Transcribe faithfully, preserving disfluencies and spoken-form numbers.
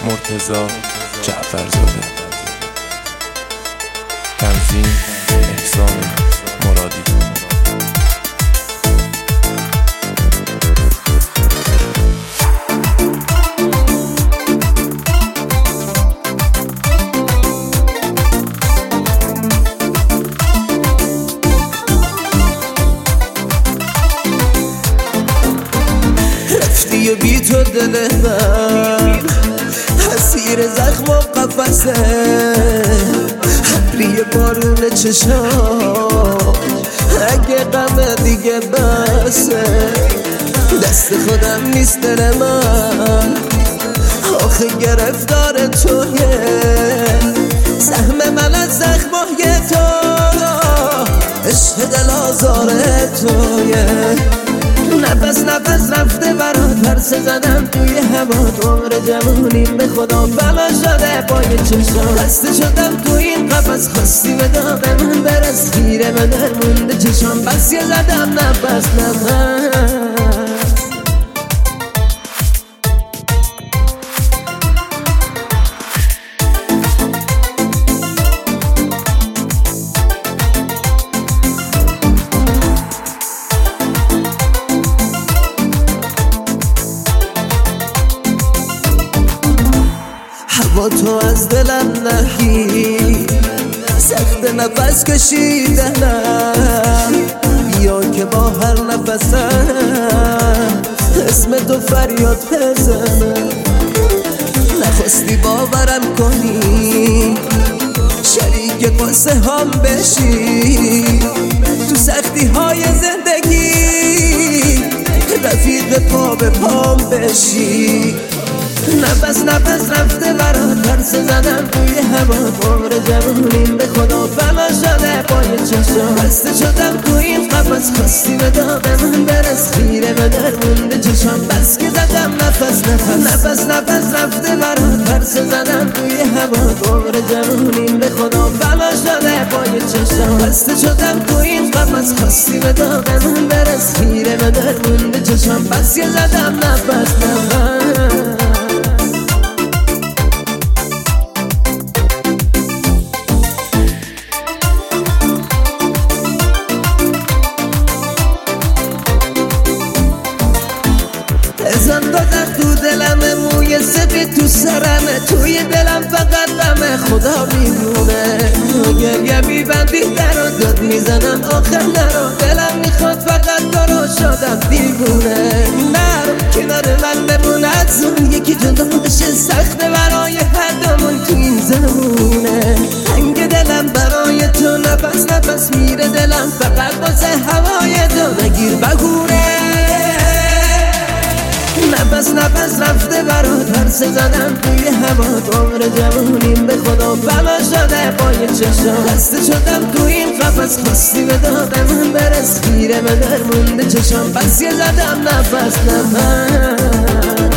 مرتضی جعفرزاده. تنظیم احسان مرادی. رفتی و بی تو دل من حسیر زخم و قفصه، ابری بارون چشام اگه غم دیگه بسه. دست خودم نیست دل من آخه گرفتار تویه، سهم من از زخمای تو عشق دل آزار تویه. نفس نفس رفته برات ترس زدم توی هوا، عمر جوونیم به خدا بلا شده پای چشم. بسته شدم توی این قفس، خواستی به داغ من برس، خیره به در مونده چشم. بس یه زدم نفس نفس. با تو از دلم نگی، سخت نفس کشیدنم، بیا که با هر نفسم اسم تو فریاد بزنم. نخواستی باورم کنی، شریک قصه هم بشی، تو سختی های زندگی رفیق پا به پام بشی. نفس نفس رفته برات ترس زدم توی هوا، عمر جوونیم به خدا فنا شده پای چشم. بسته شدم توی این قفس، خواستی به داغ من برس، خیره به در مونده چشم. بس که زدم نفس نفس نفس نفس رفته برات ترس زدم توی هوا، عمر جوونیم به خدا فنا شده پای چشم. بسته شدم توی این قفس، خواستی به داغ من برس، خیره به در مونده چشم. بس که زدم نفس نفس. ازم دادم تو دلم، موی سفید تو سرمه، توی دلم فقط غمه خدا میدونه. گریه میبندی در و داد میزنم آخر نرو، دلم میخواد فقط تو رو شدم دیوونه. نرو کنار من بمون، از اون یکی جدا بشه سخته برای هر دومون تو این زمونه. تنگ دلم برای تو، نفس نفس میره دلم فقط واسه هوای تو، نگیر بگوره. نفس نفس رفته برات ترس زدم توی هوا، عمر جوونیم به خدا فنا شده پای چشم. بسته شدم توی این قفس، خواستی به داغ من برس، خیره به در مونده چشم. بس یه زدم نفس نفس.